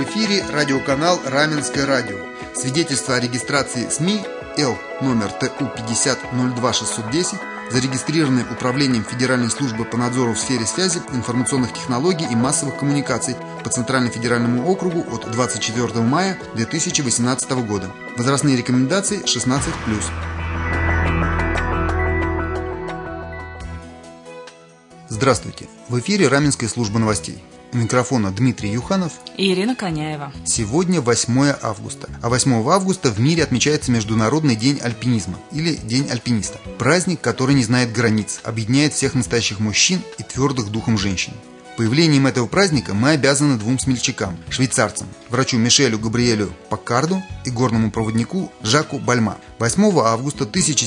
В эфире радиоканал «Раменское радио». Свидетельство о регистрации СМИ Л номер ТУ 50 02 610, зарегистрированное Управлением Федеральной службы по надзору в сфере связи, информационных технологий и массовых коммуникаций по Центральному федеральному округу от 24 мая 2018 года. Возрастные рекомендации 16+. Здравствуйте! В эфире Раменская служба новостей. У микрофона Дмитрий Юханов и Ирина Коняева. Сегодня 8 августа. А 8 августа в мире отмечается Международный день альпинизма или День альпиниста. Праздник, который не знает границ, объединяет всех настоящих мужчин и твердых духом женщин. Появлением этого праздника мы обязаны двум смельчакам – швейцарцам, врачу Мишелю Габриэлю Паккарду и горному проводнику Жаку Бальма. 8 августа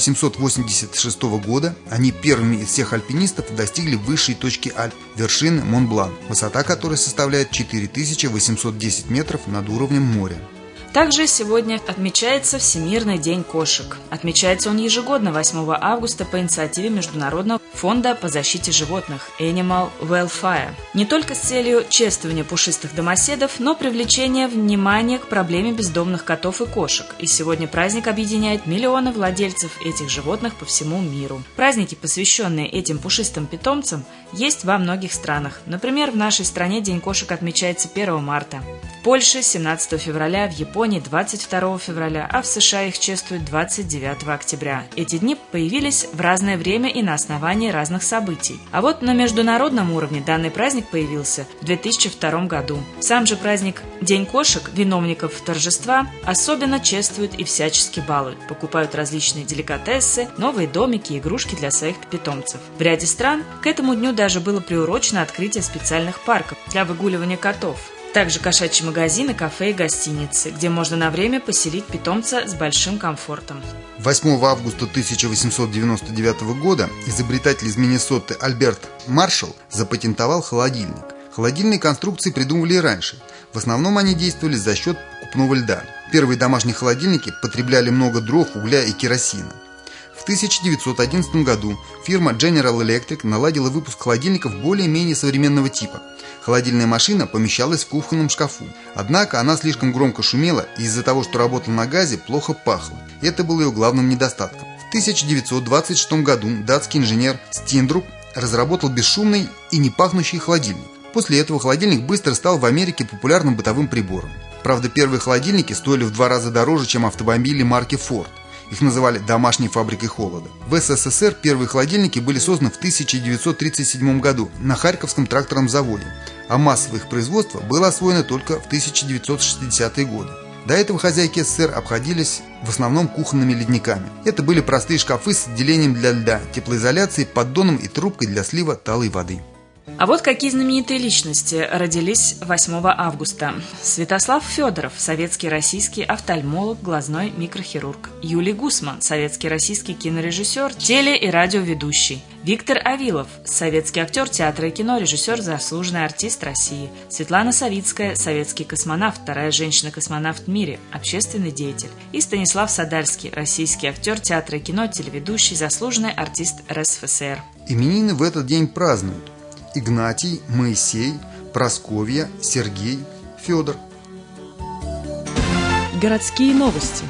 1786 года они первыми из всех альпинистов достигли высшей точки Альп – вершины Монблан, высота которой составляет 4810 метров над уровнем моря. Также сегодня отмечается Всемирный день кошек. Отмечается он ежегодно 8 августа по инициативе Международного фонда по защите животных Animal Welfare. Не только с целью чествования пушистых домоседов, но привлечения внимания к проблеме бездомных котов и кошек. И сегодня праздник объединяет миллионы владельцев этих животных по всему миру. Праздники, посвященные этим пушистым питомцам, есть во многих странах. Например, в нашей стране День кошек отмечается 1 марта. В Польше 17 февраля, в Японии 22 февраля, а в США их чествуют 29 октября. Эти дни появились в разное время и на основании разных событий. А вот на международном уровне данный праздник появился в 2002 году. Сам же праздник День кошек виновников торжества особенно чествуют и всячески балуют. Покупают различные деликатесы, новые домики и игрушки для своих питомцев. В ряде стран к этому дню даже было приурочено открытие специальных парков для выгуливания котов. Также кошачьи магазины, кафе и гостиницы, где можно на время поселить питомца с большим комфортом. 8 августа 1899 года изобретатель из Миннесоты Альберт Маршалл запатентовал холодильник. Холодильные конструкции придумывали и раньше. В основном они действовали за счет покупного льда. Первые домашние холодильники потребляли много дров, угля и керосина. В 1911 году фирма General Electric наладила выпуск холодильников более-менее современного типа. Холодильная машина помещалась в кухонном шкафу. Однако она слишком громко шумела и из-за того, что работала на газе, плохо пахла. Это было ее главным недостатком. В 1926 году датский инженер Стендруп разработал бесшумный и не пахнущий холодильник. После этого холодильник быстро стал в Америке популярным бытовым прибором. Правда, первые холодильники стоили в 2 раза дороже, чем автомобили марки Ford. Их называли «домашней фабрикой холода». В СССР первые холодильники были созданы в 1937 году на Харьковском тракторном заводе, а массовое их производство было освоено только в 1960-е годы. До этого хозяйки СССР обходились в основном кухонными ледниками. Это были простые шкафы с отделением для льда, теплоизоляцией, поддоном и трубкой для слива талой воды. А вот какие знаменитые личности родились 8 августа. Святослав Федоров, советский российский офтальмолог, глазной микрохирург. Юлий Гусман, советский российский кинорежиссер, теле- и радиоведущий. Виктор Авилов, советский актер театра и кино, режиссер, заслуженный артист России. Светлана Савицкая, советский космонавт, вторая женщина-космонавт в мире, общественный деятель. И Станислав Садальский, российский актер театра и кино, телеведущий, заслуженный артист РСФСР. Именины в этот день празднуют Игнатий, Моисей, Прасковья, Сергей, Федор. Городские новости.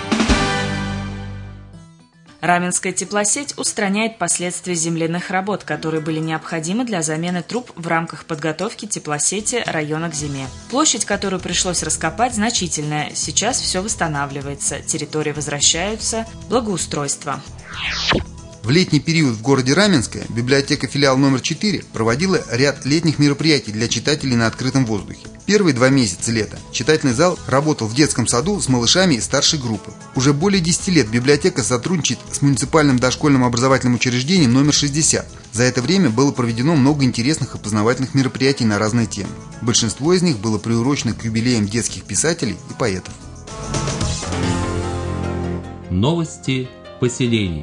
Раменская теплосеть устраняет последствия земляных работ, которые были необходимы для замены труб в рамках подготовки теплосети района к зиме. Площадь, которую пришлось раскопать, значительная. Сейчас все восстанавливается, территории возвращаются, благоустройство. В летний период в городе Раменское библиотека филиал номер 4 проводила ряд летних мероприятий для читателей на открытом воздухе. Первые 2 месяца лета читательный зал работал в детском саду с малышами из старшей группы. Уже более 10 лет библиотека сотрудничает с муниципальным дошкольным образовательным учреждением номер 60. За это время было проведено много интересных и познавательных мероприятий на разные темы. Большинство из них было приурочено к юбилеям детских писателей и поэтов. Новости поселений.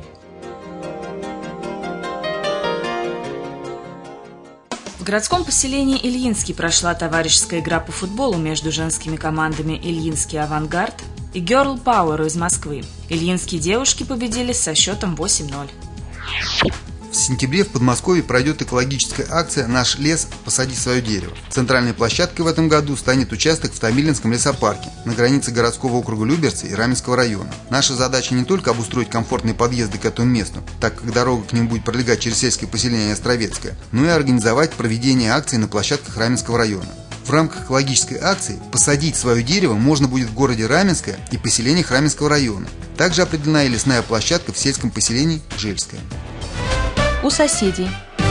В городском поселении Ильинский прошла товарищеская игра по футболу между женскими командами «Ильинский Авангард» и «Girl Power» из Москвы. Ильинские девушки победили со счетом 8-0. В сентябре в Подмосковье пройдет экологическая акция «Наш лес. Посади свое дерево». Центральной площадкой в этом году станет участок в Томилинском лесопарке на границе городского округа Люберцы и Раменского района. Наша задача не только обустроить комфортные подъезды к этому месту, так как дорога к нему будет пролегать через сельское поселение Островецкое, но и организовать проведение акций на площадках Раменского района. В рамках экологической акции посадить свое дерево можно будет в городе Раменское и поселениях Раменского района. Также определена и лесная площадка в сельском поселении Жельское. У соседей.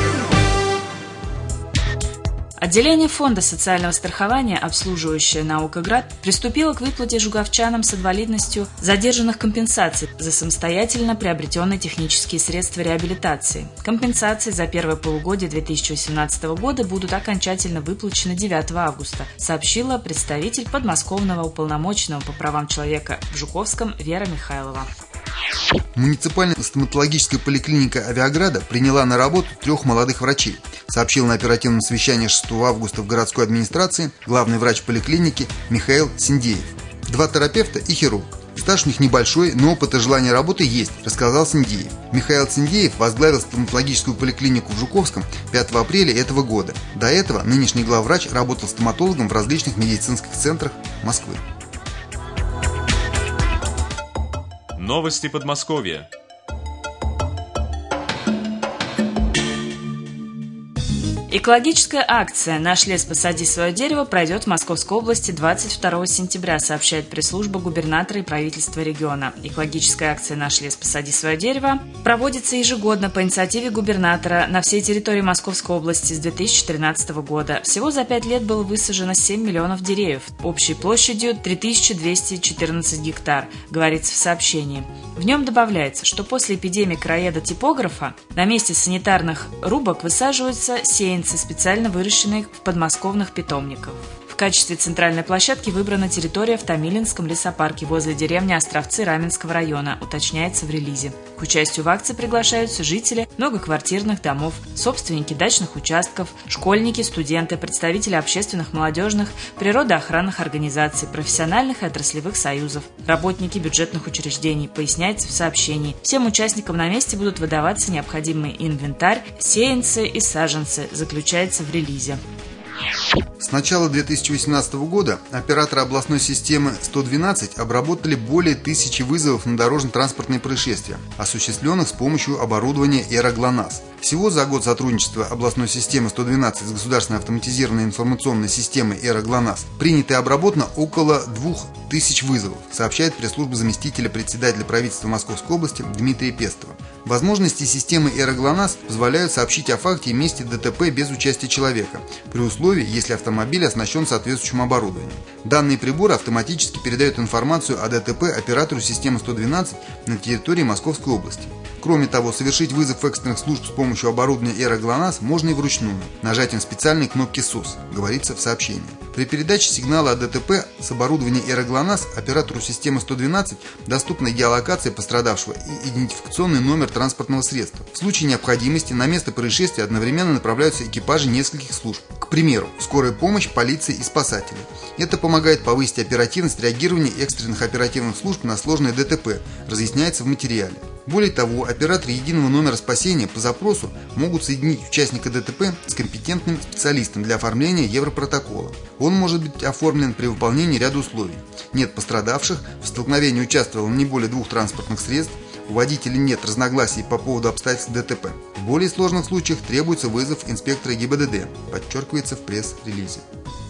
Отделение Фонда социального страхования, обслуживающее Наукоград, приступило к выплате жуковчанам с инвалидностью задержанных компенсаций за самостоятельно приобретенные технические средства реабилитации. Компенсации за первое полугодие 2018 года будут окончательно выплачены 9 августа, сообщила представитель подмосковного уполномоченного по правам человека в Жуковском Вера Михайлова. Муниципальная стоматологическая поликлиника Авиаграда приняла на работу 3 молодых врачей, сообщил на оперативном совещании 6 августа в городской администрации главный врач поликлиники Михаил Синдеев. 2 терапевта и хирург. Стаж у них небольшой, но опыт и желание работы есть, рассказал Синдеев. Михаил Синдеев возглавил стоматологическую поликлинику в Жуковском 5 апреля этого года. До этого нынешний главврач работал стоматологом в различных медицинских центрах Москвы. Новости Подмосковья. Экологическая акция «Наш лес. Посади свое дерево» пройдет в Московской области 22 сентября, сообщает пресс-служба губернатора и правительства региона. Экологическая акция «Наш лес. Посади свое дерево» проводится ежегодно по инициативе губернатора на всей территории Московской области с 2013 года. Всего за 5 лет было высажено 7 миллионов деревьев, общей площадью 3214 гектар, говорится в сообщении. В нем добавляется, что после эпидемии короеда-типографа на месте санитарных рубок высаживаются сеянцы, специально выращенные в подмосковных питомниках. В качестве центральной площадки выбрана территория в Томилинском лесопарке возле деревни Островцы Раменского района, уточняется в релизе. К участию в акции приглашаются жители многоквартирных домов, собственники дачных участков, школьники, студенты, представители общественных, молодежных, природоохранных организаций, профессиональных и отраслевых союзов, работники бюджетных учреждений, поясняется в сообщении. Всем участникам на месте будут выдаваться необходимый инвентарь, сеянцы и саженцы, заключается в релизе. С начала 2018 года операторы областной системы 112 обработали более 1000 вызовов на дорожно-транспортные происшествия, осуществленных с помощью оборудования «Эра ГЛОНАСС». Всего за год сотрудничества областной системы 112 с государственной автоматизированной информационной системой «Эра ГЛОНАСС» принято и обработано около 2000 вызовов, сообщает пресс-служба заместителя председателя правительства Московской области Дмитрия Пестова. Возможности системы «Эра ГЛОНАСС» позволяют сообщить о факте и месте ДТП без участия человека, при условии, если автомобиль оснащен соответствующим оборудованием. Данные приборы автоматически передают информацию о ДТП оператору системы 112 на территории Московской области. Кроме того, совершить вызов экстренных служб с помощью оборудования «Эра ГЛОНАСС» можно и вручную, нажатием специальной кнопки СОС, говорится в сообщении. При передаче сигнала о ДТП с оборудования «Эра ГЛОНАСС» оператору системы 112 доступна геолокация пострадавшего и идентификационный номер транспортного средства. В случае необходимости на место происшествия одновременно направляются экипажи нескольких служб. К примеру, скорая помощь, полиция и спасатели. Это помогает повысить оперативность реагирования экстренных оперативных служб на сложное ДТП, разъясняется в материале. Более того, операторы единого номера спасения по запросу могут соединить участника ДТП с компетентным специалистом для оформления Европротокола. Он может быть оформлен при выполнении ряда условий. Нет пострадавших, в столкновении участвовало не более 2 транспортных средств, у водителя нет разногласий по поводу обстоятельств ДТП. В более сложных случаях требуется вызов инспектора ГИБДД, подчеркивается в пресс-релизе.